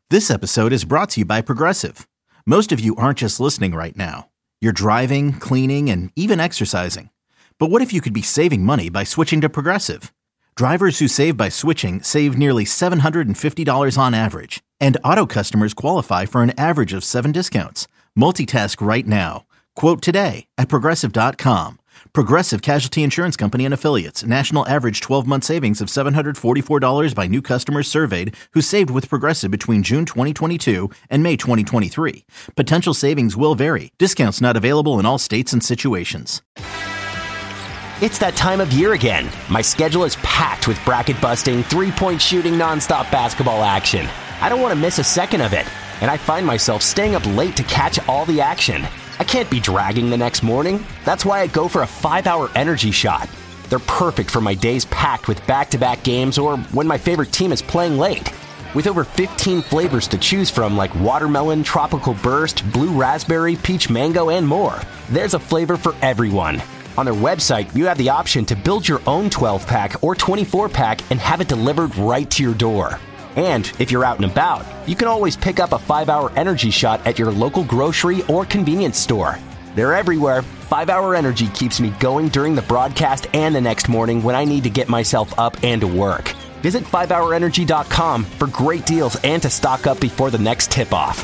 This episode is brought to you by Progressive. Most of you aren't just listening right now. You're driving, cleaning, and even exercising. But what if you could be saving money by switching to Progressive? Drivers who save by switching save nearly $750 on average. And auto customers qualify for an average of 7 discounts. Multitask right now. Quote today at Progressive.com. Progressive Casualty Insurance Company and Affiliates. National average 12-month savings of $744 by new customers surveyed who saved with Progressive between June 2022 and May 2023. Potential savings will vary. Discounts not available in all states and situations. It's that time of year again. My schedule is packed with bracket-busting, three-point shooting, nonstop basketball action. I don't want to miss a second of it, and I find myself staying up late to catch all the action. I can't be dragging the next morning. That's why I go for a 5-hour energy shot. They're perfect for my days packed with back-to-back games or when my favorite team is playing late. With over 15 flavors to choose from like watermelon, tropical burst, blue raspberry, peach mango, and more, there's a flavor for everyone. On their website, you have the option to build your own 12-pack or 24-pack and have it delivered right to your door. And if you're out and about, you can always pick up a 5-hour energy shot at your local grocery or convenience store. They're everywhere. 5-hour energy keeps me going during the broadcast and the next morning when I need to get myself up and to work. Visit 5hourenergy.com for great deals and to stock up before the next tip-off.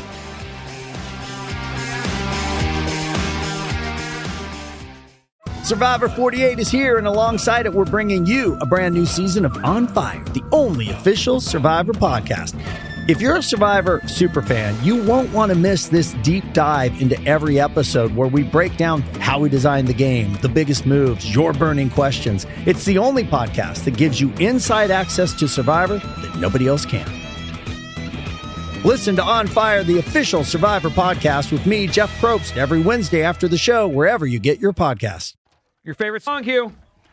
Survivor 48 is here, and alongside it, we're bringing you a brand new season of On Fire, the only official Survivor podcast. If you're a Survivor superfan, you won't want to miss this deep dive into every episode where we break down how we designed the game, the biggest moves, your burning questions. It's the only podcast that gives you inside access to Survivor that nobody else can. Listen to On Fire, the official Survivor podcast with me, Jeff Probst, every Wednesday after the show, wherever you get your podcasts. Your favorite song, Hugh?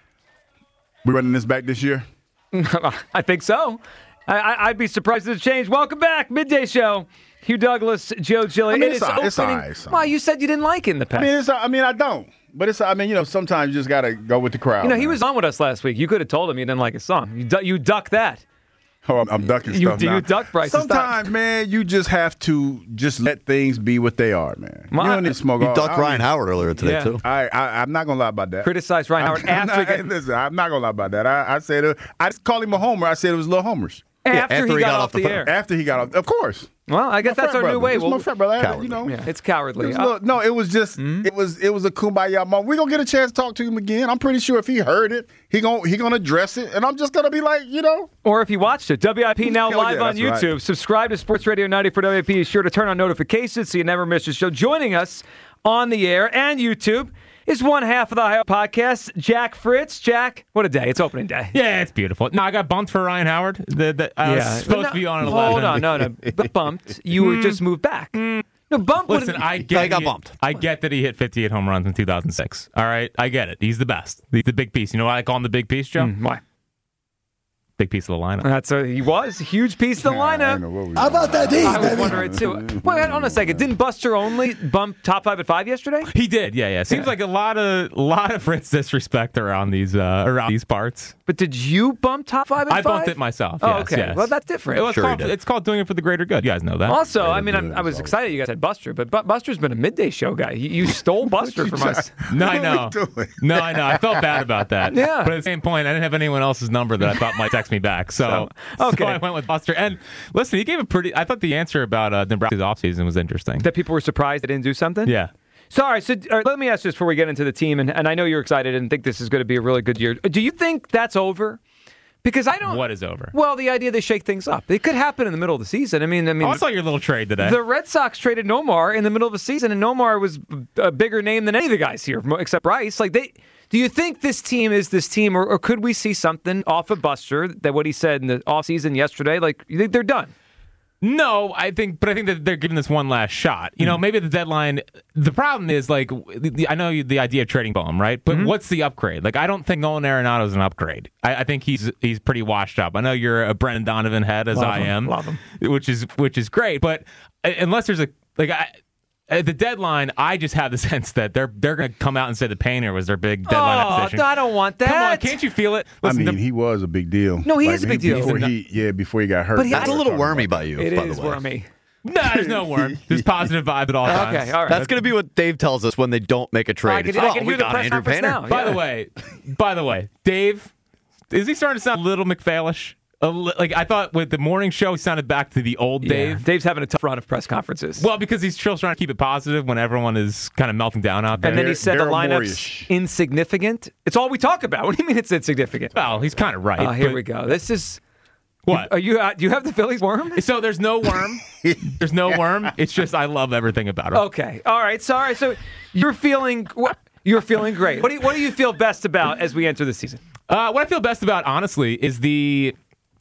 We running this back this year? I think so. I'd be surprised if it changed. Welcome back, Midday Show. Hugh Douglas, Joe Gillian. It's all right. Well, you said you didn't like it in the past. I don't. But sometimes you just got to go with the crowd. He was on with us last week. You could have told him you didn't like his song. You duck that. Oh, I'm ducking stuff now. You duck Bryce's Sometimes, man, you just have to just let things be what they are, man. You don't need to smoke. You ducked Ryan Howard earlier today, too. I'm not going to lie about that. Criticize Ryan Howard after. Listen, I'm not going to lie about that. I said I just called him a homer. I said it was little homers. After he got off the air. After he got off, of course. Well, I guess that's our new way. It's my friend, brother. It's cowardly. It was just it was a kumbaya moment. We're gonna get a chance to talk to him again. I'm pretty sure if he heard it, he gonna address it, and I'm just gonna be like, Or if he watched it, WIP now live on YouTube. Right. Subscribe to Sports Radio 90 for WIP. Be sure to turn on notifications so you never miss a show. Joining us on the air and YouTube is one half of the Ohio podcast, Jack Fritz. Jack, what a day. It's opening day. Yeah, it's beautiful. No, I got bumped for Ryan Howard. I was supposed to be on at 11. Hold on, no. But bumped. You were just moved back. No, bumped. Listen, I got bumped. I get that he hit 58 home runs in 2006. All right, I get it. He's the best. He's the big piece. You know why I call him the big piece, Joe? Why? Big piece of the lineup. He was a huge piece of the lineup. How about that, D? I was wondering too. Wait, hold on a second. Didn't Buster Only bump top 5 at 5 yesterday? He did. Yeah. Seems like a lot of Fritz disrespect around these parts. But did you bump top 5 at 5? I bumped it myself. Oh, yes, okay. Yes. Well, that's different. It's called doing it for the greter good. You guys know that. Also, I was excited you guys had Buster, but Buster's been a midday show guy. You stole Buster from us. No, I know. No, I know. I felt bad about that. Yeah. But at the same point, I didn't have anyone else's number that I thought might text me back. So I went with Buster. And listen, he gave I thought the answer about Nebraska's offseason was interesting. That people were surprised they didn't do something? Yeah. Sorry, so let me ask this before we get into the team, and I know you're excited and think this is going to be a really good year. Do you think that's over? Because I don't. What is over? Well, the idea they shake things up. It could happen in the middle of the season. I mean. I saw your little trade today. The Red Sox traded Nomar in the middle of the season, and Nomar was a bigger name than any of the guys here, except Bryce. Do you think this team is this team, or could we see something off of Buster that what he said in the offseason yesterday? You think they're done? No, I think that they're giving this one last shot. Maybe the deadline. The problem is, I know the idea of trading Bohm, right? But what's the upgrade? I don't think Nolan Arenado is an upgrade. I think he's pretty washed up. I know you're a Brendan Donovan head, as I am. Love him. Which is great. But unless there's at the deadline, I just have the sense that they're going to come out and say the Painter was their big deadline acquisition. I don't want that. Come on, can't you feel it? Listen, he was a big deal. No, he is a big deal. Before he got hurt. But that's a little wormy by you, It by the is way. wormy. No, there's no worm. There's positive vibe at all times. Okay, all right. That's going to be what Dave tells us when they don't make a trade. I can hear the press conference now. By the way, Dave, is he starting to sound a little McPhailish? Like I thought with the morning show, he sounded back to the old Dave. Dave's having a tough run of press conferences. Well, because he's still trying to keep it positive when everyone is kind of melting down out there. And then he said the Daryl lineup's Morey-ish. insignificant. It's all we talk about. What do you mean it's insignificant? Well, he's kind of right. Here we go. This is... What? Do you have the Phillies worm? So there's no worm. There's no worm. It's just I love everything about him. Okay. All right. Sorry. So you're feeling great. What do you feel best about as we enter the season? What I feel best about, honestly, is the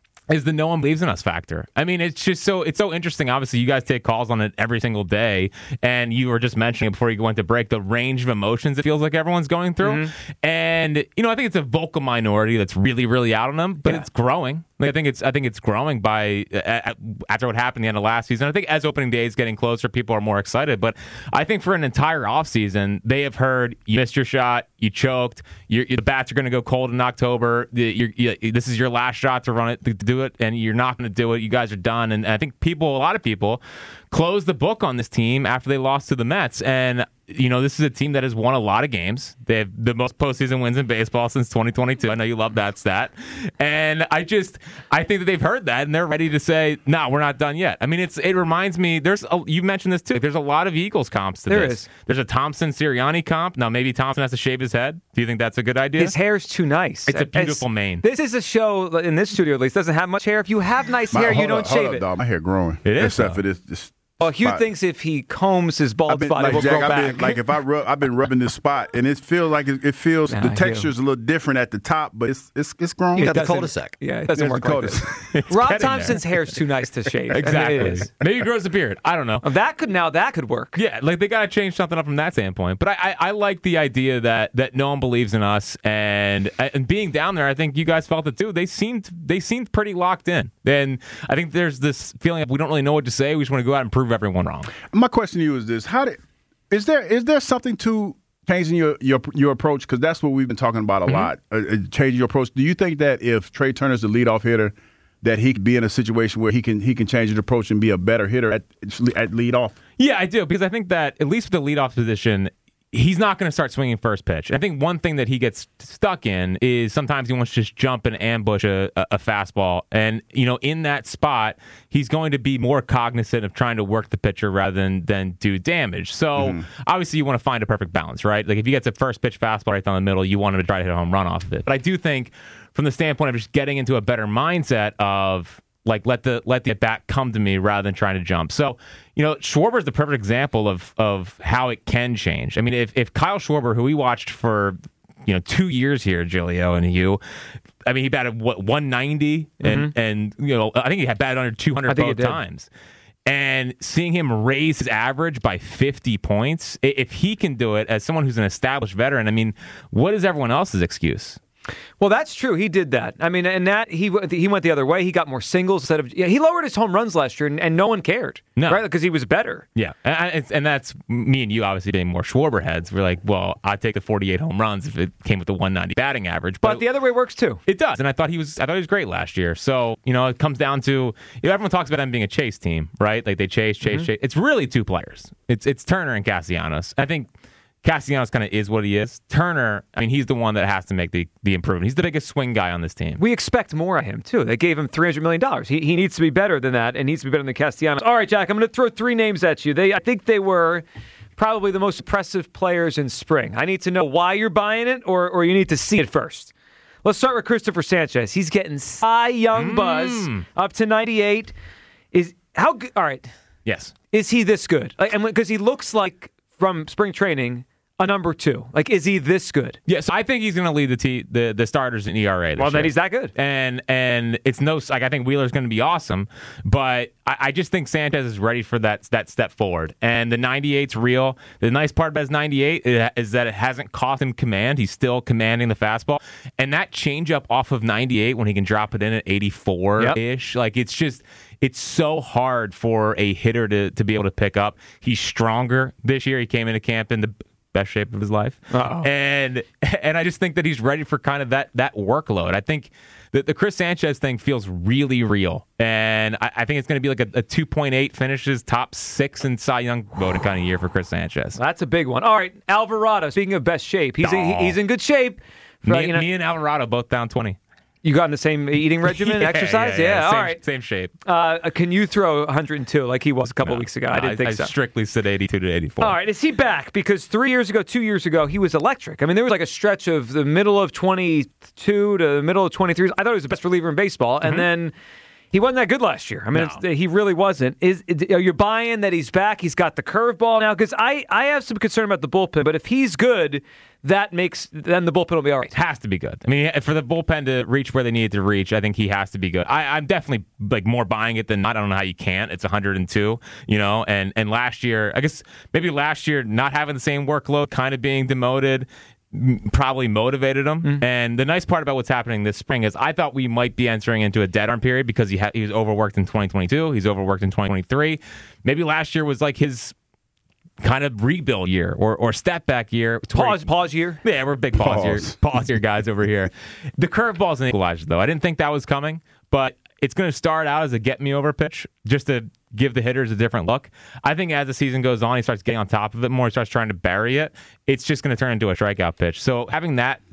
no one believes in us factor. I mean, it's so interesting. Obviously, you guys take calls on it every single day, and you were just mentioning before you went to break the range of emotions it feels like everyone's going through. Mm-hmm. And I think it's a vocal minority that's really, really out on them, but it's growing. I think it's growing by after what happened at the end of last season. I think as opening day is getting closer, people are more excited. But I think for an entire offseason, they have heard you missed your shot, you choked, the bats are going to go cold in October. This is your last shot to run it, to do it, and you're not going to do it. You guys are done. And I think a lot of people closed the book on this team after they lost to the Mets. And this is a team that has won a lot of games. They have the most postseason wins in baseball since 2022. I know you love that stat. And I think that they've heard that, and they're ready to say, no, we're not done yet. I mean, it reminds me, you mentioned this too, there's a lot of Eagles comps to this. There is. There's a Thompson-Sirianni comp. Now, maybe Thompson has to shave his head. Do you think that's a good idea? His hair's too nice. It's a beautiful mane. This is a show, in this studio at least, doesn't have much hair. If you have nice hair, you don't shave it. Dog. My hair growing. It is, except for this. Well, Hugh thinks if he combs his bald spot, it will grow back. I've been rubbing this spot, and it feels like the texture's a little different at the top, but it's grown. You got the cul-de-sac. Yeah, it doesn't work like this. Rob Thompson's hair's too nice to shave. Exactly. I mean, it is. Maybe he grows a beard. I don't know. That could work. Yeah, like they got to change something up from that standpoint. But I like the idea that no one believes in us, and being down there, I think you guys felt it too. They seemed pretty locked in. And I think there's this feeling of we don't really know what to say. We just want to go out and prove everyone wrong. My question to you is this: is there something to changing your approach? Because that's what we've been talking about a lot. Changing your approach. Do you think that if Trey Turner's the leadoff hitter, that he could be in a situation where he can change his approach and be a better hitter at leadoff? Yeah, I do, because I think that at least with the leadoff position, he's not going to start swinging first pitch. I think one thing that he gets stuck in is sometimes he wants to just jump and ambush a fastball. And, in that spot, he's going to be more cognizant of trying to work the pitcher rather than do damage. So, obviously, you want to find a perfect balance, right? Like, if he gets a first pitch fastball right down the middle, you want him to try to hit a home run off of it. But I do think from the standpoint of just getting into a better mindset of, like, let the at-bat come to me rather than trying to jump. So, Schwarber is the perfect example of how it can change. I mean, if Kyle Schwarber, who we watched for 2 years here, Giglio and Hugh, I mean, he batted 190, and I think he had batted under 200 both times. And seeing him raise his average by 50 points, if he can do it as someone who's an established veteran, I mean, what is everyone else's excuse? Well, that's true. He did that. I mean, and that he went the other way. He got more singles instead of. He lowered his home runs last year, and no one cared. No, right? Because he was better. Yeah, and that's me and you obviously being more Schwarber heads. We're like, well, I'd take the 48 home runs if it came with the 190 batting average. But the other way works too. It does, and I thought he was great last year. So it comes down to everyone talks about them being a chase team, right? Like they chase. It's really two players. It's Turner and Castellanos. I think Castellanos kind of is what he is. Turner, I mean, he's the one that has to make the improvement. He's the biggest swing guy on this team. We expect more of him, too. They gave him $300 million. He needs to be better than that, and needs to be better than Castellanos. All right, Jack, I'm going to throw three names at you. I think they were probably the most impressive players in spring. I need to know why you're buying it, or you need to see it first. Let's start with Christopher Sanchez. He's getting Cy Young buzz, up to 98. All right. Yes. Is he this good? Because he looks like, from spring training, a number 2? Like, is he this good? Yes, I think he's going to lead the starters in ERA. Well, then he's that good. And it's I think Wheeler's going to be awesome, but I just think Sanchez is ready for that step forward. And the 98's real. The nice part about his 98 is that it hasn't cost him command. He's still commanding the fastball. And that changeup off of 98 when he can drop it in at 84-ish, like it's so hard for a hitter to be able to pick up. He's stronger this year. He came into camp in the best shape of his life. Uh-oh. And I just think that he's ready for kind of that workload. I think the Chris Sanchez thing feels really real. And I think it's going to be like a 2.8 finishes, top 6 in Cy Young voting kind of year for Chris Sanchez. That's a big one. All right, Alvarado, speaking of best shape, he's in good shape. Me and Alvarado both down 20. You got in the same eating regimen, exercise? Yeah. Same, all right. Same shape. Can you throw 102 like he was a couple weeks ago? I didn't think so. I strictly said 82 to 84. All right. Is he back? Because 2 years ago, he was electric. I mean, there was like a stretch of the middle of 22 to the middle of 23. I thought he was the best reliever in baseball. And then he wasn't that good last year. I mean, he really wasn't. Are you buying that he's back? He's got the curveball now? Because I have some concern about the bullpen. But if he's good, then the bullpen will be all right. Has to be good. I mean, for the bullpen to reach where they need it to reach, I think he has to be good. I'm definitely like more buying it than not. I don't know how you can't. It's 102, and last year, I guess maybe last year not having the same workload, kind of being demoted, probably motivated him. Mm-hmm. And the nice part about what's happening this spring is I thought we might be entering into a dead arm period because he was overworked in 2022. He's overworked in 2023. Maybe last year was like his kind of rebuild year or step back year. Pause year? Yeah, we're big pause year guys over here. The curveball's an equalizer, though. I didn't think that was coming, but it's going to start out as a get-me-over pitch just to give the hitters a different look. I think as the season goes on, he starts getting on top of it more. He starts trying to bury it. It's just going to turn into a strikeout pitch. So having that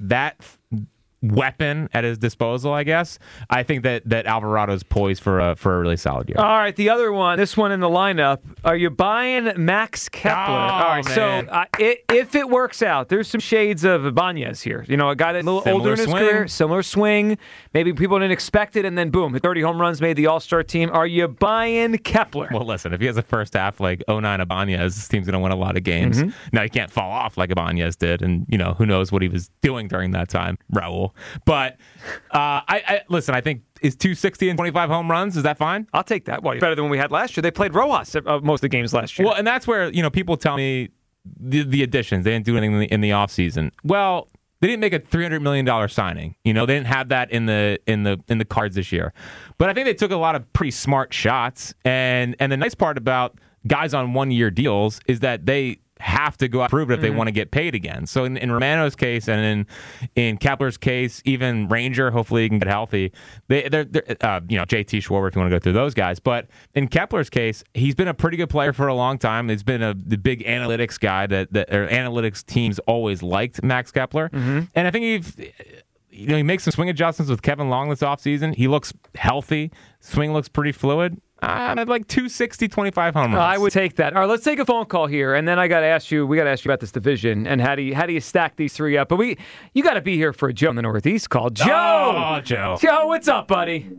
weapon at his disposal, I guess, I think that Alvarado's poised for a really solid year. All right, the other one, this one in the lineup, are you buying Max Kepler? All right, man. So if it works out, there's some shades of Ibanez here. A guy that's a little older in his career, similar swing. Maybe people didn't expect it, and then boom, 30 home runs, made the All-Star team. Are you buying Kepler? Well, listen, if he has a first half like 09 Ibanez, this team's going to win a lot of games. Mm-hmm. Now, he can't fall off like Ibanez did, and who knows what he was doing during that time, Raul. But I listen, I think is 260 and 25 home runs. Is that fine? I'll take that. Well, better than what we had last year. They played Rojas most of the games last year. Well, and that's where people tell me the additions. They didn't do anything in the offseason. Well, they didn't make a $300 million signing. They didn't have that in the cards this year. But I think they took a lot of pretty smart shots. And the nice part about guys on 1-year deals is that they have to go out and prove it if they want to get paid again. So in Romano's case and in Kepler's case, even Ranger, hopefully he can get healthy. They're JT Schwarber if you want to go through those guys. But in Kepler's case, he's been a pretty good player for a long time. He's been the big analytics guy that analytics teams always liked Max Kepler. Mm-hmm. And I think he makes some swing adjustments with Kevin Long this offseason. He looks healthy. Swing looks pretty fluid. I'm at like 260, 25 home runs. I would take that. All right, let's take a phone call here, and then we got to ask you about this division and how do you stack these three up? But you got to be here for a Joe in the Northeast call. Joe! Oh, Joe. Joe, what's up, buddy?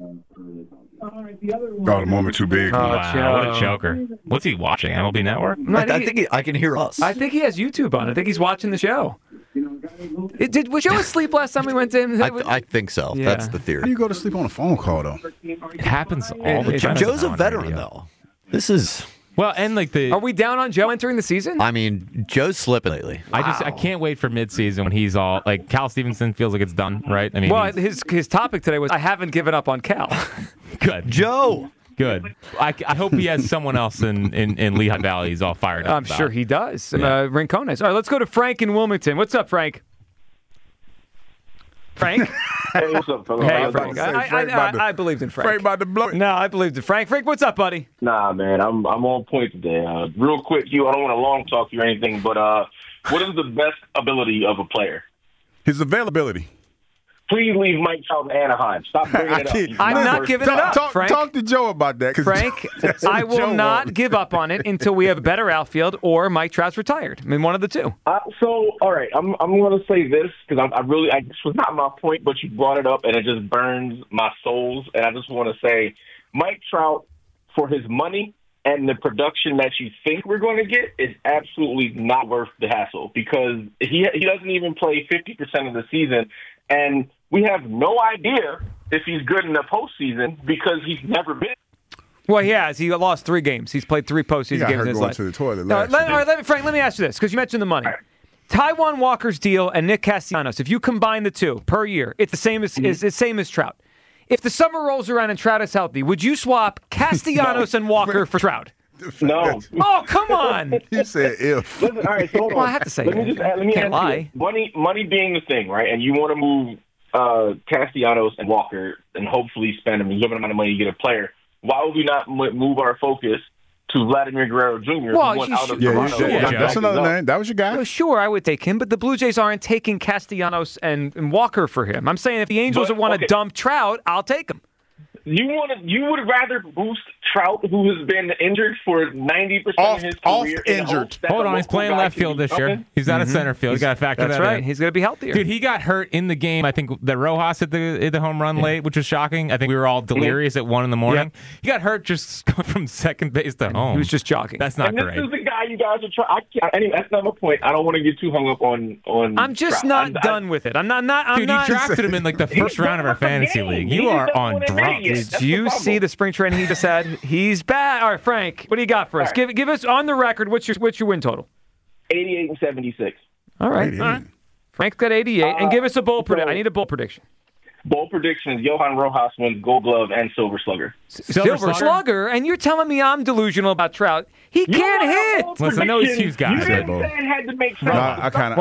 The moment too big. Wow, Joe. what a joker. What's he watching, MLB Network? I think I can hear us. I think he has YouTube on. I think he's watching the show. Was Joe asleep last time we went to him? I think so. Yeah. That's the How do theory. you go to sleep on a phone call, though? It happens all the time. Joe's a on veteran, radio. though. This is... Well, and like Are we down on Joe entering the season? I mean, Joe's slipping lately. I can't wait for midseason when he's all like Cal Stevenson feels like it's done, right? I mean, well, his topic today was I haven't given up on Cal. good. Joe! Good. I hope he has someone else in Lehigh Valley he's all fired up I'm about. sure he does. Yeah. Rincones. All right, let's go to Frank in Wilmington. What's up, Frank? Frank? Hey, what's up, fella? Hey, was about Frank. to say, Frank I believed in Frank. Frank about to blow it. No, I believed in Frank. Frank, what's up, buddy? Nah, man, I'm on point today. Real quick, I don't want to long talk you or anything, but what is the best ability of a player? His availability. Please leave Mike Trout in Anaheim. Stop bringing it up. He's I'm not worth- giving it up, Talk, Frank. talk to Joe about that. 'cause Frank, that's what I will Joe not wants. give up on it until we have a better outfield or Mike Trout's retired. I mean, one of the two. So, all right, I'm going to say this because this was not my point, but you brought it up and it just burns my souls. And I just want to say Mike Trout, for his money and the production that you think we're going to get is absolutely not worth the hassle because he doesn't even play 50% of the season, and we have no idea if he's good in the postseason because he's never been. Well, he has. He lost 3 games. He's played 3 postseason games in his life. To the toilet Frank, let me ask you this, because you mentioned the money. Right. Taijuan Walker's deal and Nick Castellanos, if you combine the two per year, it's the same as it's the same as Trout. If the summer rolls around and Trout is healthy, would you swap Castellanos and Walker for Trout? No. Oh, come on. You said if. Listen, all right, so hold on. Well, I have to say let me can't lie. ask you, money being the thing, right? And you want to move Castellanos and Walker and hopefully spend a limited amount of money to get a player. Why would we not move our focus to Vladimir Guerrero Jr.? Well, who went you out of should. Toronto? That's another name. That was your guy. Well, sure, I would take him, but the Blue Jays aren't taking Castellanos and Walker for him. I'm saying if the Angels want to dump Trout, I'll take him. You would rather boost Trout, who has been injured for 90% of his career. Injured. Hold on, he's playing left field this year. He's out of center field. You got to factor that in. That's right. He's going to be healthier. Dude, he got hurt in the game. I think that Rojas hit the home run late, which was shocking. I think we were all delirious at 1 a.m. Yep. He got hurt just going from second base to home. He was just jogging. That's not and great. This is the guy you guys are trying. Anyway, that's not my point. I don't want to get too hung up on. I'm just Trout. not done with it. I'm not. Dude, you drafted him in like the first round of our fantasy league. You are on drugs. Did you see the spring training he just had? He's bad. All right, Frank, what do you got for us? Right. Give us on the record. What's your win total? 88 and 76. All right. Frank's got 88, and give us a bold prediction. I need a bold prediction. Bold prediction: Johan Rojas wins Gold Glove and Silver Slugger. Silver Slugger, and you're telling me I'm delusional about Trout. He can't hit. Listen, I know he's huge guy. You said had to make sense. I kind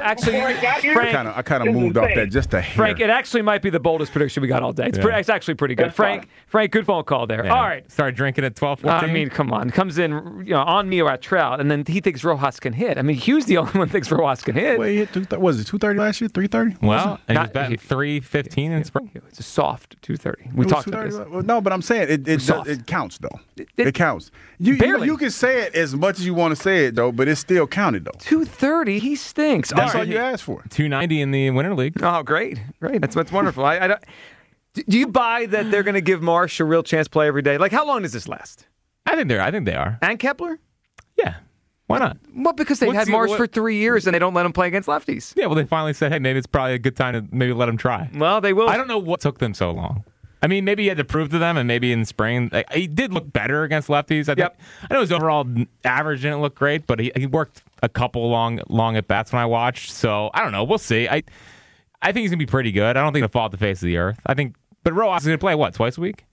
Frank, of moved off that just a hair. Frank, it actually might be the boldest prediction we got all day. It's actually pretty good. That's Frank, good phone call there. Yeah. All right. Started drinking at 12, 14. I mean, come on. Comes in on me or at Trout, and then he thinks Rojas can hit. I mean, Hughes the only one who thinks Rojas can hit. Well, he hit was it 230 last year? 330? Well, and he was Not- batting 315 in spring. It's a soft 230. We talked about this. Well, no, but I'm saying it counts though. It counts. Barely. You can say it as much as you want to say it though, but it still counted though. 230, he stinks. That's all right. you asked for. 290 in the Winter League. Oh, great. That's wonderful. I don't, do you buy that they're going to give Marsh a real chance to play every day? Like, how long does this last? I think they are. And Kepler? Yeah. Why not? Well, because they had Marsh for 3 years and they don't let him play against lefties. Yeah, well, they finally said, hey, maybe it's probably a good time to maybe let him try. Well, they will. I don't know what took them so long. I mean, maybe he had to prove to them, and maybe in spring, he did look better against lefties. I know his overall average didn't look great, but he worked a couple long at bats when I watched. So I don't know. We'll see. I think he's gonna be pretty good. I don't think he'll fall off the face of the earth. But Rojas is gonna play twice a week?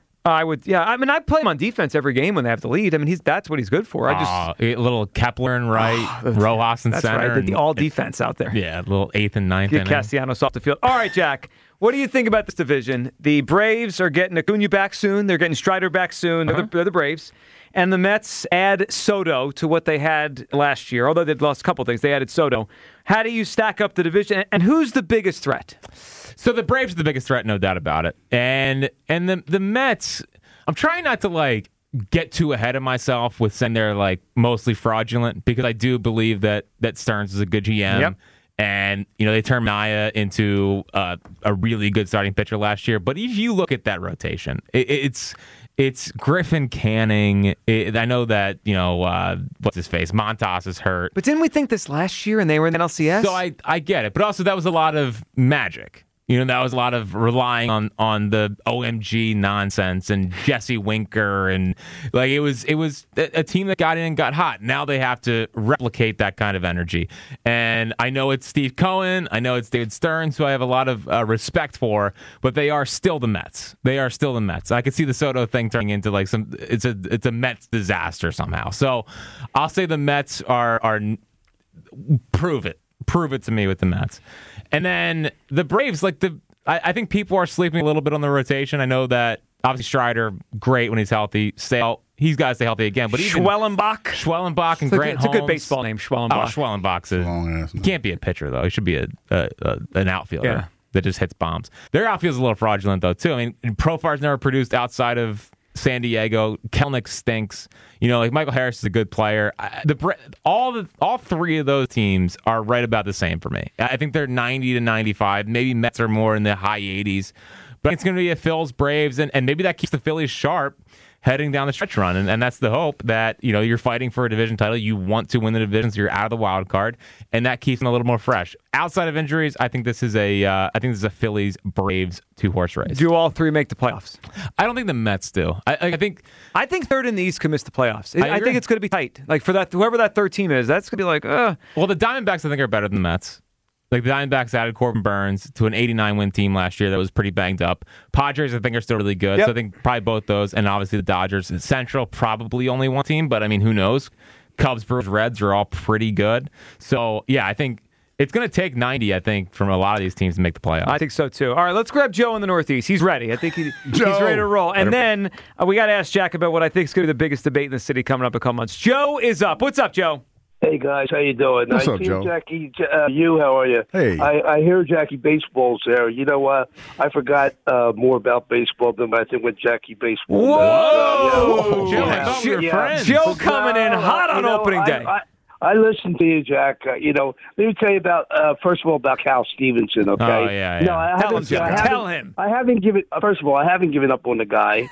I would, yeah. I mean, I play him on defense every game when they have the lead. I mean, that's what he's good for. A little Kepler and right, Rojas in that's center. Right. The all defense out there. Yeah, a little 8th and 9th Get inning. Castellanos off the field. All right, Jack. What do you think about this division? The Braves are getting Acuna back soon. They're getting Strider back soon. They're the Braves. And the Mets add Soto to what they had last year. Although they'd lost a couple things, they added Soto. How do you stack up the division? And who's the biggest threat? So the Braves are the biggest threat, no doubt about it. And the Mets, I'm trying not to get too ahead of myself with saying they're mostly fraudulent, because I do believe that Stearns is a good GM. Yep. And, they turned Maya into a really good starting pitcher last year. But if you look at that rotation, it's Griffin, Canning. I know that, what's his face? Montas is hurt. But didn't we think this last year and they were in the NLCS? So I get it. But also that was a lot of magic. That was a lot of relying on the OMG nonsense and Jesse Winker, and it was a team that got in and got hot. Now they have to replicate that kind of energy. And I know it's Steve Cohen, I know it's David Stearns, who I have a lot of respect for, but they are still the Mets. They are still the Mets. I could see the Soto thing turning into it's a Mets disaster somehow. So I'll say the Mets are prove it. Prove it to me with the Mets. And then the Braves, I think people are sleeping a little bit on the rotation. I know that obviously Strider, great when he's healthy. He's got to stay healthy again. But even Schwellenbach and Grant Holmes. It's a good baseball name, Schwellenbach. Schwellenbach he can't be a pitcher, though. He should be an outfielder that just hits bombs. Their outfield's a little fraudulent, though, too. I mean, Profar's never produced outside of San Diego. Kelnick stinks. Michael Harris is a good player. All three of those teams are right about the same for me. I think they're 90 to 95. Maybe Mets are more in the high 80s. But it's going to be a Phil's Braves, and maybe that keeps the Phillies sharp. heading down the stretch run, and that's the hope that you're fighting for a division title. You want to win the division, so you're out of the wild card, and that keeps them a little more fresh. Outside of injuries, I think this is a Phillies Braves 2-horse race. Do all three make the playoffs? I don't think the Mets do. I think third in the East could miss the playoffs. I agree. think it's going to be tight. Like for that, whoever that third team is, that's going to be like, Well, the Diamondbacks I think are better than the Mets. Like the Diamondbacks added Corbin Burns to an 89-win team last year that was pretty banged up. Padres I think are still really good, so I think probably both those, and obviously the Dodgers. Central probably only one team, but I mean who knows? Cubs, Brewers, Reds are all pretty good. So yeah, I think it's going to take 90, I think, from a lot of these teams to make the playoffs. I think so, too. All right, let's grab Joe in the Northeast. He's ready. I think he's ready to roll. And then we got to ask Jack about what I think is going to be the biggest debate in the city coming up in a couple months. Joe is up. What's up, Joe? Hey, guys. How you doing? What's up, Joe? Jackie, how are you? Hey. I hear Jackie Baseball's there. You know what? I forgot more about baseball than I think with Jackie Baseball. Whoa! Joe, I thought we were friends. Joe coming in hot on opening day. I listened to you, Jack. Let me tell you about first of all about Cal Stevenson. Okay. Oh yeah. No, I Tell him, haven't. Jack. Tell him. I haven't given. First of all, I haven't given up on the guy,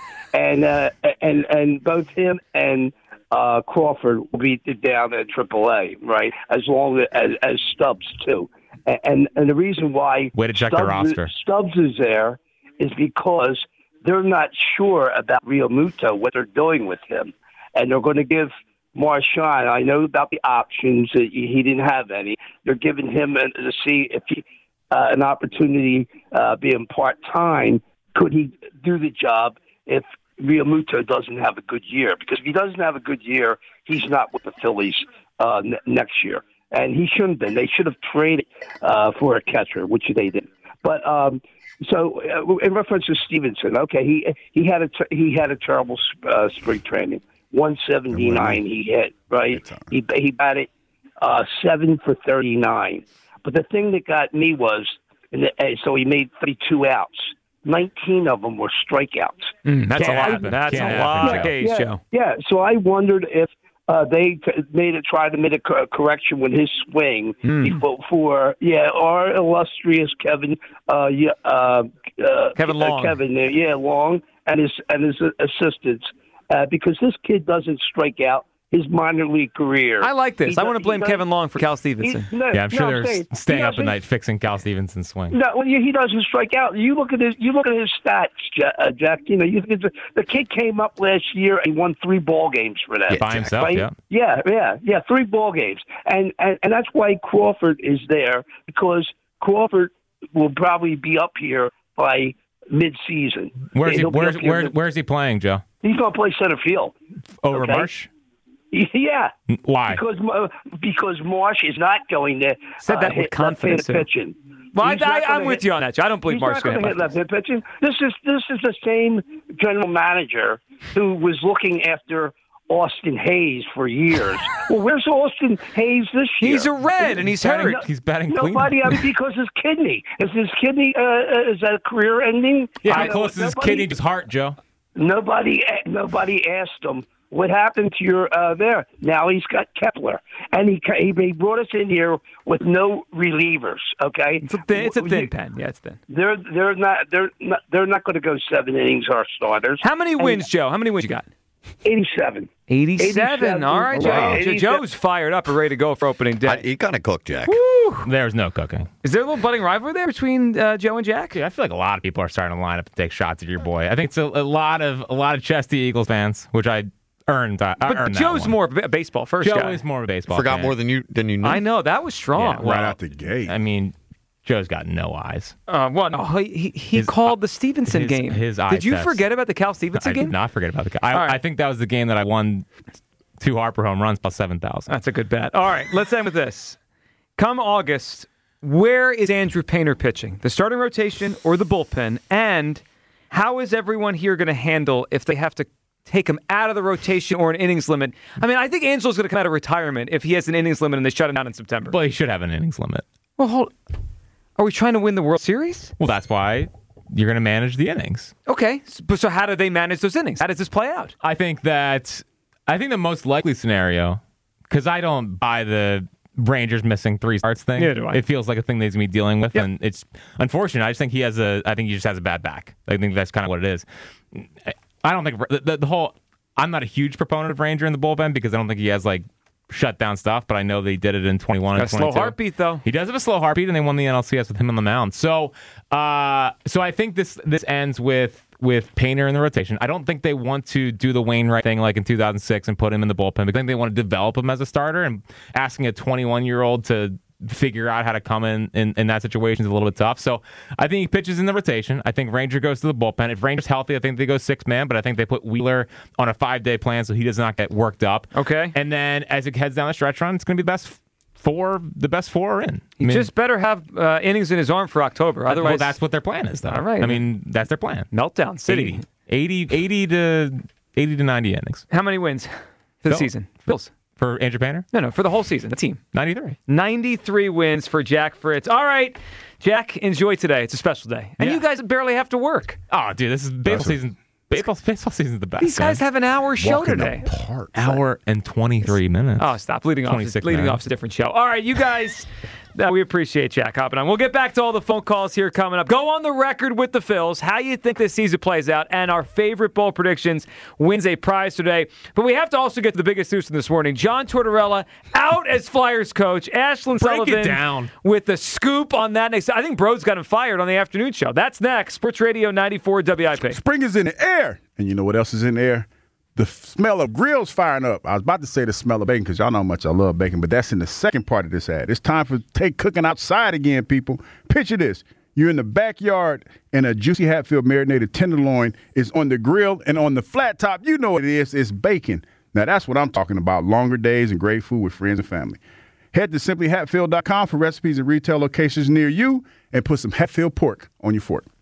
and both him and Crawford will be down at AAA, right? As long as Stubbs too, and the reason why way to check the roster. Stubbs is there is because they're not sure about Real Muto, what they're doing with him, and they're going to give Marchand. I know about the options; he didn't have any. They're giving him to see if he an opportunity being part time. Could he do the job if Real Muto doesn't have a good year? Because if he doesn't have a good year, he's not with the Phillies next year. And he shouldn't have been. They should have traded for a catcher, which they didn't. But so in reference to Stevenson, okay, he had a terrible spring training. 179 he hit, right? He batted 7 for 39. But the thing that got me was, so he made 32 outs. 19 of them were strikeouts. That's a lot. That's a lot of K's, Joe. Yeah, so I wondered if they tried to make a correction with his swing for our illustrious Kevin Long. Long and his assistants, because this kid doesn't strike out his minor league career. I like this. I want to blame Kevin Long for Cal Stevenson. I'm sure they're staying up at night fixing Cal Stevenson's swing. No, he doesn't strike out. You look at his stats, Jack. The kid came up last year and won 3 ball games for them by himself. Right? Yeah, 3 ball games, and that's why Crawford is there, because Crawford will probably be up here by mid-season. Where's he playing, Joe? He's going to play center field over Marsh. Yeah. Why? Because Marsh is not going to said that with confidence. Pitching. Well, I'm with you on that. I don't believe Marsh is going to hit left-handed pitching. This is the same general manager who was looking after Austin Hayes for years. Well, where's Austin Hayes this year? He's a Red, and he's hurt. He's batting nobody. clean. Because his kidney. Is his kidney is that career ending? Yeah, how close is his kidney to his heart, Joe? Nobody asked him what happened to your there. Now he's got Kepler, and he brought us in here with no relievers. Okay, it's a thin pen. Yeah, it's thin. They're not going to go 7 innings. Our starters. How many wins, Joe? How many wins you got? 87. 87. All right, Joe. Wow. Joe's fired up and ready to go for opening day. He kind of cooked, Jack. Woo. There's no cooking. Is there a little budding rivalry there between Joe and Jack? Yeah, I feel like a lot of people are starting to line up and take shots at your boy. I think it's a lot of Chesty Eagles fans, which I earned. But Joe's more of a baseball first guy. Joe is more of a baseball Forgot fan. more than you knew. I know. That was strong. Right out the gate. I mean, Joe's got no eyes. He called the Stevenson game. His eye Did you test. forget about the Cal Stevenson game? I did not forget about the Cal. Right. I think that was the game that I won 2 Harper home runs plus 7,000. That's a good bet. All right, let's end with this. Come August, where is Andrew Painter pitching? The starting rotation or the bullpen? And how is everyone here going to handle if they have to take him out of the rotation or an innings limit? I mean, I think Angelo's going to come out of retirement if he has an innings limit and they shut him down in September. Well, he should have an innings limit. Well, are we trying to win the World Series? Well, that's why you're going to manage the innings. Okay, so how do they manage those innings? How does this play out? I think the most likely scenario, because I don't buy the Rangers missing 3 starts thing. Neither do I. It feels like a thing that he's going to be dealing with, and it's unfortunate. I just think he just has a bad back. I think that's kind of what it is. I don't think the whole. I'm not a huge proponent of Ranger in the bullpen because I don't think he has like shut down stuff. But I know they did it in 21 and 22. Slow heartbeat though. He does have a slow heartbeat, and they won the NLCS with him on the mound. So I think this ends with Painter in the rotation. I don't think they want to do the Wainwright thing like in 2006 and put him in the bullpen. I think they want to develop him as a starter, and asking a 21-year-old to figure out how to come in that situation is a little bit tough. So I think he pitches in the rotation. I think Ranger goes to the bullpen. If Ranger's healthy, I think they go 6-man, but I think they put Wheeler on a 5-day plan so he does not get worked up. Okay. And then as it heads down the stretch run, it's going to be the best four are in. He just better have innings in his arm for October. Otherwise, well, that's what their plan is, though. All right. I mean, that's their plan. Meltdown City. 80 to 90 innings. How many wins for the season? Bills. For Andrew Painter? No, for the whole season, the team. 93. 93 wins for Jack Fritz. All right, Jack, enjoy today. It's a special day. And you guys barely have to work. Oh, dude, this is baseball season. Baseball season's the best. These guys have an hour show today. Hour and 23 minutes. Oh, stop. Leading off is a different show. All right, you guys, we appreciate Jack hopping on. We'll get back to all the phone calls here coming up. Go on the record with the Phils, how you think this season plays out, and our favorite bowl predictions wins a prize today. But we have to also get to the biggest news this morning. John Tortorella out as Flyers coach. Ashlyn Sullivan with the scoop on that. Next, I think Broad's got him fired on the afternoon show. That's next. Sports Radio 94 WIP. Spring is in the air. And you know what else is in the air? The smell of grills firing up. I was about to say the smell of bacon because y'all know how much I love bacon, but that's in the second part of this ad. It's time for cooking outside again, people. Picture this. You're in the backyard and a juicy Hatfield marinated tenderloin is on the grill and on the flat top. You know what it is. It's bacon. Now, that's what I'm talking about. Longer days and great food with friends and family. Head to simplyhatfield.com for recipes at retail locations near you and put some Hatfield pork on your fork.